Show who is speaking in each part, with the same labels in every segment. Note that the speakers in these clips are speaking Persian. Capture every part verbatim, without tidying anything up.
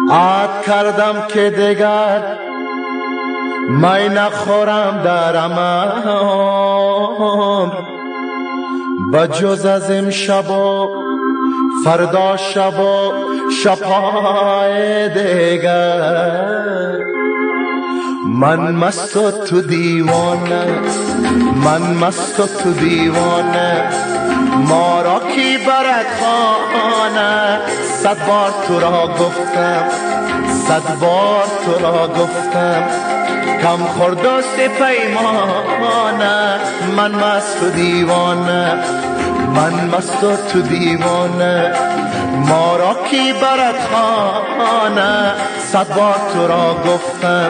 Speaker 1: عهد کردم که دیگر می نخورم در عمر، بجز از امشب و فردا شب و شب‌های دیگر. من مست و تو دیوانه، من مست و تو دیوانه، ما را کی برد خانه. صد بار تو را گفتم، صد بار تو را گفتم، کم خورد و پیمانه. من مست و دیوانه، من مست و تو دیوانه، ما را کی برد خانه. صد بار تو را گفتم.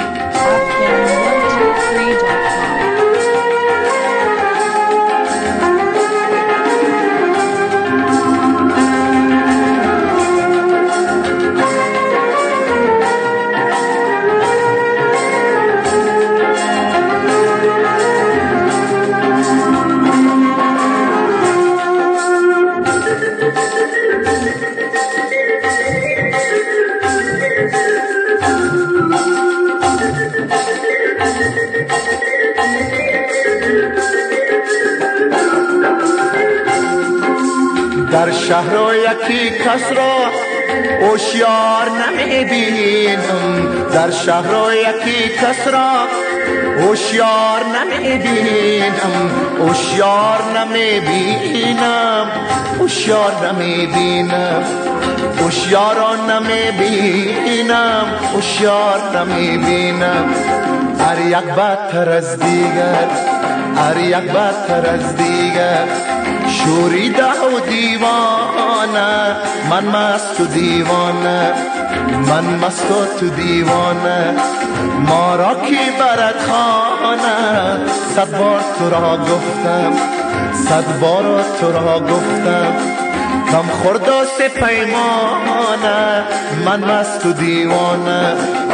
Speaker 1: در شهر و یکی کس را هوشیار نمیبینم، در شهر و یکی کس را هوشیار نمیبینم، هوشیار نمیبینم، هوشیار نمیبینم، هوشیار نمیبینم، هوشیار نمیبینم. هر یک بدتر از دیگر، هر یک بدتر از دیگر، شوریده و دیوانه. من مست و دیوانه، من مست و تو دیوانه، ما را کی برد خانه. صد بار تو را گفتم، صد بار تو را گفتم، کم خورد و پیمانه. من مست و دیوانه.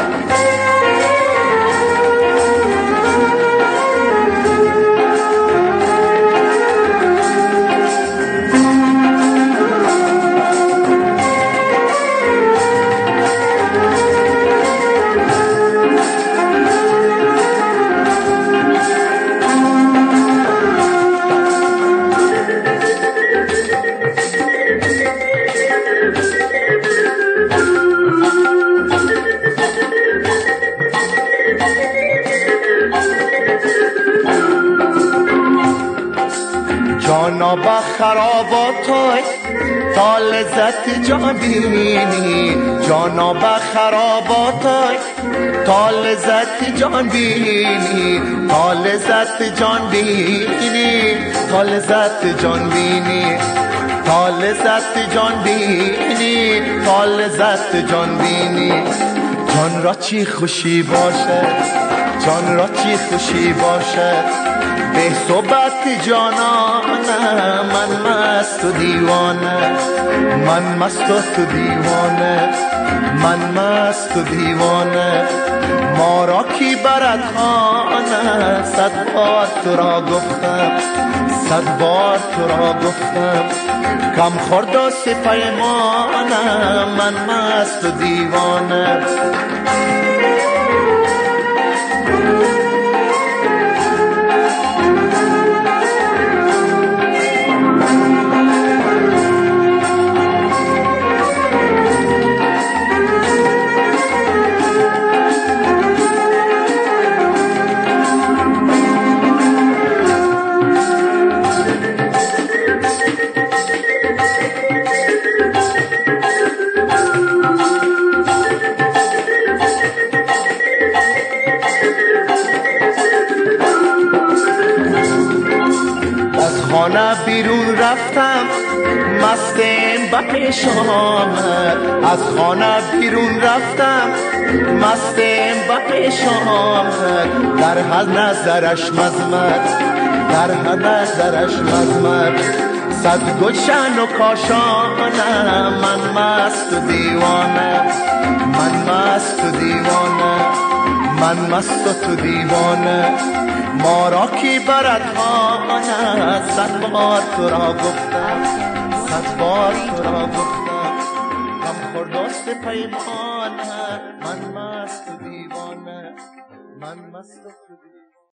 Speaker 1: جانا با خراباتای تا لذت جان بینی، جانا با خراباتای تا لذت جان بینی، تا لذت جان بینی، تا لذت جان بینی، تا لذت جان بینی، تا لذت جان بینی. جان را چی خوشی باشه، جان را چی خوشی باشه، به صحبت جانانه. من مست و دیوانه، من مست و تو دیوانه، من مست و دیوانه، ما را کی برد خانه. صد بار تو را گفتم، صد بار تو را گفتم، کم خورد و پیمانه. من مست و دیوانه. خانه بیرون رفتم مستم با پیش آمد، از خانه بیرون رفتم مستم با پیش آمد. در هر نظرش مزمد، در هر نظرش مزمد، صد گلشن و کاشانه. من مست و دیوانه، من مست و دیوانه، من مست و تو دیوانه، ما را کی برد خانه. صد بار تو را گفتم، صد بار تو را گفتم، دوست پیمانه من مست و دیوانه من مست و دیوانه